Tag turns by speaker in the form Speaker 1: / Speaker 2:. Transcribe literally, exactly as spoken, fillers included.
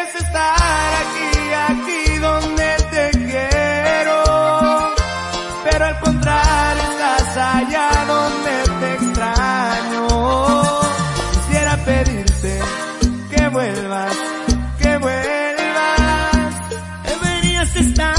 Speaker 1: Deberías estar aquí, aquí donde te quiero, pero al contrario estás allá donde te extraño. Quisiera pedirte que vuelvas, que vuelvas. Deberías estar